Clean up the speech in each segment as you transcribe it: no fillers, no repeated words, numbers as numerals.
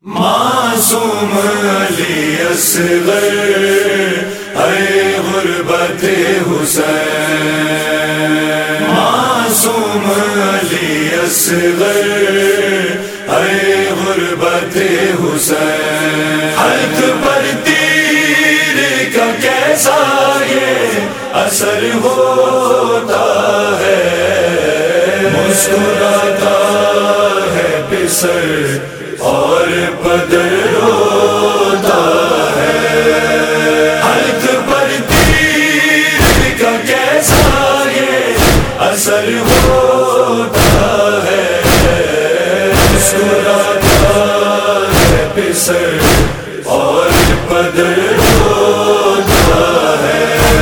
معصوم علی اصغر اے غربت حسین، معصوم علی اصغر اے غربت حسین، حلق پر تیر کا کیسا یہ اثر ہوتا ہے، مسکراتا ہے پسر اور بدر روتا ہے، حلق پر تیر کا کیسا یہ اثر ہوتا ہے، مسکراتا ہے پسر اور بدر روتا ہے۔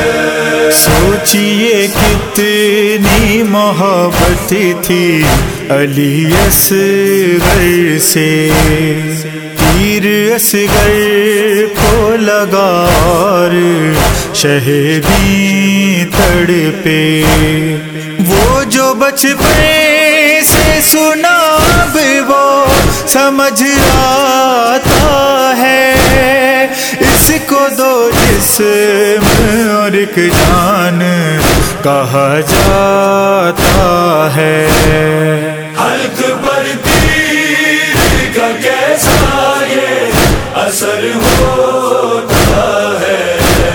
سوچئے کتنی محبت تھی علی اصغر سے، تیر اصغر کو لگا اور شہیدی تڑپے، وہ جو بچپن سے سنا اب وہ سمجھ آتا ہے، اس کو دو جسم اور ایک جان کہا جاتا ہے، حلق پر تیر کا کیسا یہ اثر ہوتا ہے،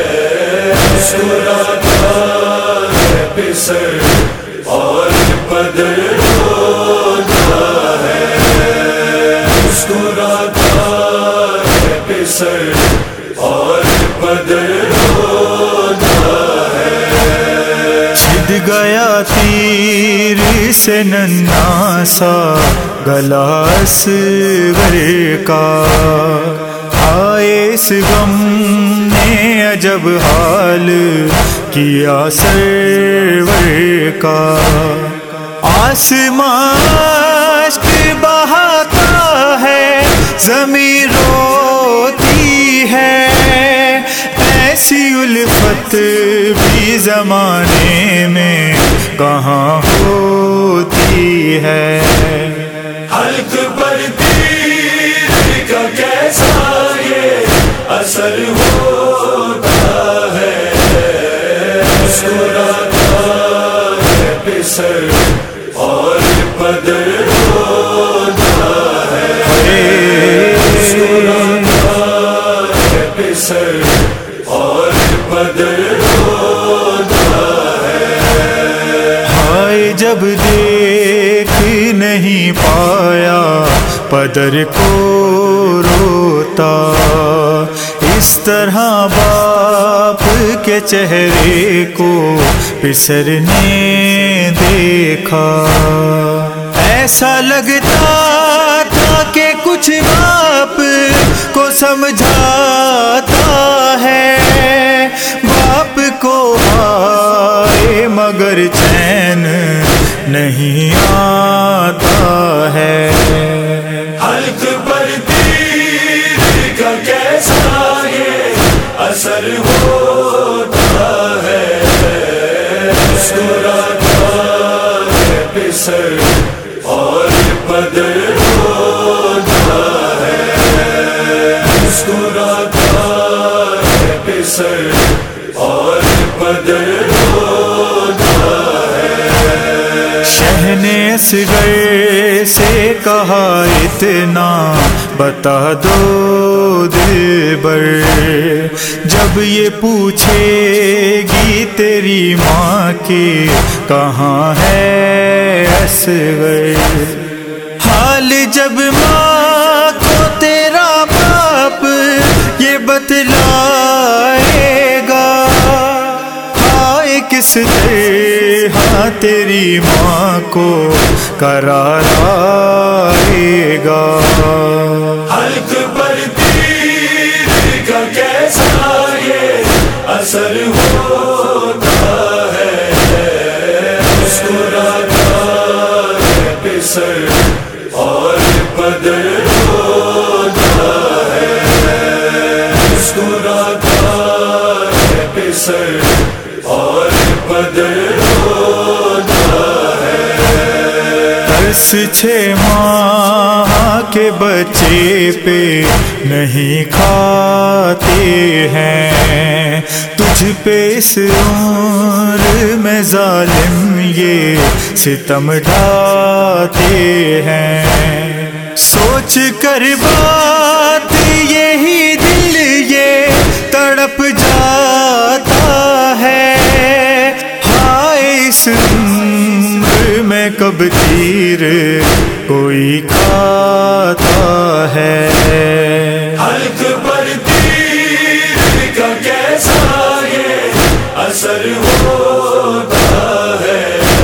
مسکراتا ہے پسر اور بدر روتا ہے، مسکراتا ہے پسر اور بدر روتا ہے۔ چھد گیا تیر سے ننھا سا گلا اصغر کا، آئے اس غم نے عجب حال کیا سرور کا، آسمان اشک بہاتا ہے زمین روتی ہے، ایسی الفت بھی زمانے میں کہاں ہوتی ہے، حلق پر تیر کا کیسا یہ اثر ہوتا ہے، مسکراتا ہے پسر اور بدر روتا ہے، مسکراتا ہے پسر اور بدر روتا ہے۔ ہائے جب دیکھ نہیں پایا پدر کو روتا، اس طرح باپ کے چہرے کو پسر نے دیکھا، ایسا لگتا تھا کہ کچھ باپ کو سمجھاتا ہے، باپ کو آئے مگر چین نہیں آتا ہے، حلق پر تیر کا کیسا یہ اثر ہوتا ہے، مسکراتا ہے پسر اور بدر روتا ہے، مسکراتا ہے پسر اور بدر روتا ہے۔ شہنے اصغر سے کہا اتنا بتا دو دلبر، جب یہ پوچھے گی تیری ماں کہ کہاں ہے اصغر، حال جب ماں کو تیرا باپ یہ بتلائے گا، ہائے کس طرح تیری ماں کو قرار آئے گا، حلق پر تیر کا کیسا یہ اثر ہوتا ہے، مسکراتا ہے پسر اور بدر روتا ہے، مسکراتا ہے پسر اور بدر روتا ہے۔ ترس 6 ماہ کے بچے پہ نہیں کھاتے ہیں، تجھ پہ اس عمر میں ظالم یہ ستم ڈھاتے ہیں۔ سوچ کر بات یہی دل یہ تڑپ جاتا ہے، ہائے اس عمر میں کب تیر کوئی کھاتا ہے۔ حلق پر تیر کا کیسا یہ اثر ہوتا ہے،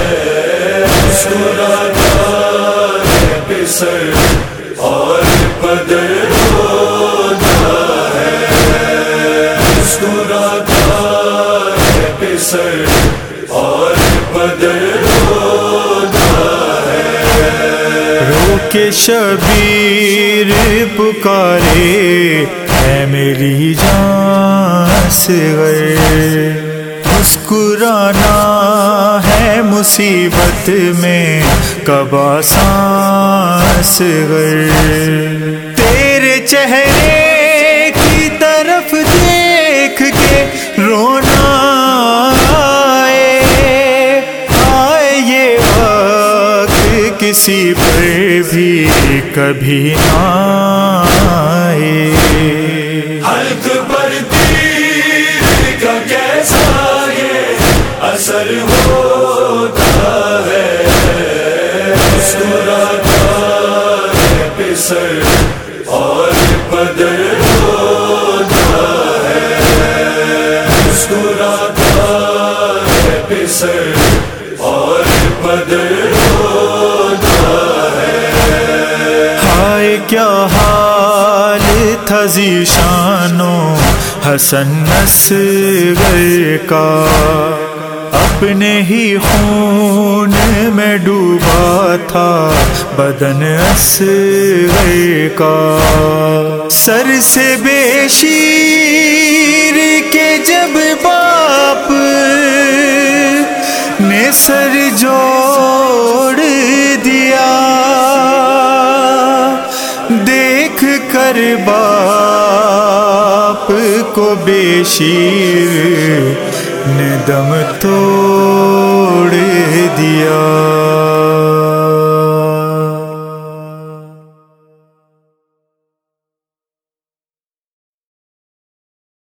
مسکراتا ہے پسر اور بدر ہوتا ہے، مسکراتا ہے پسر اور بدر ہوتا ہے۔ رو کے شبیر پکارے ہے میری جان اصغر، مسکرانا ہے مصیبت میں کب آسان اصغر، تیرے چہرے کی طرف دیکھ کے رونا آئے یہ وقت کسی پر بھی کبھی نہ آئے۔ حلق پر تیر کا کیسا یہ اثر ہوتا ہے، مسکراتا ہے پسر اور بدر ہوتا ہے، مسکراتا ہے پسر اور بدر ہوتا ہے۔ ہائے کیا حال تھا ذیشان و حسن اصغر کا، اپنے ہی خون میں ڈوبا تھا بدن اصغر کا، سر سے بے شیر کے جب باپ نے سر جوڑ دیا، دیکھ کر باپ کو بے شیر نے دم توڑ دیا۔